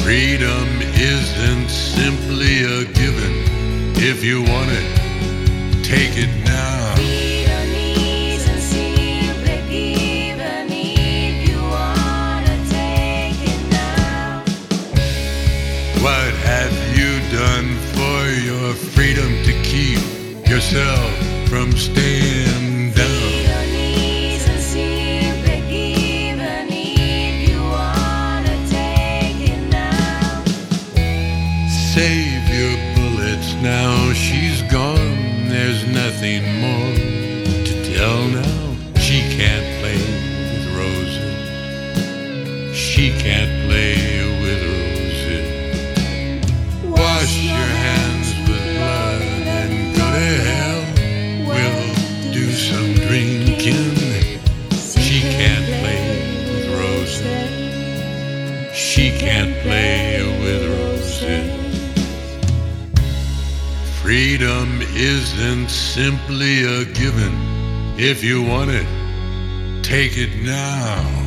Freedom isn't simply a given. If you want it, take it now. Freedom isn't simply given. If you wanna take it now. What have you done for your freedom to keep yourself from staying down? Freedom isn't simply given. If you wanna take it now. Save your bullets now, she's gone. There's nothing more to tell now. She can't play with roses. She can't play with roses. Wash your hands with blood and go to hell. We'll do some drinking. She can't play with roses. She can't play with roses. Freedom isn't simply a given. If you want it, take it now.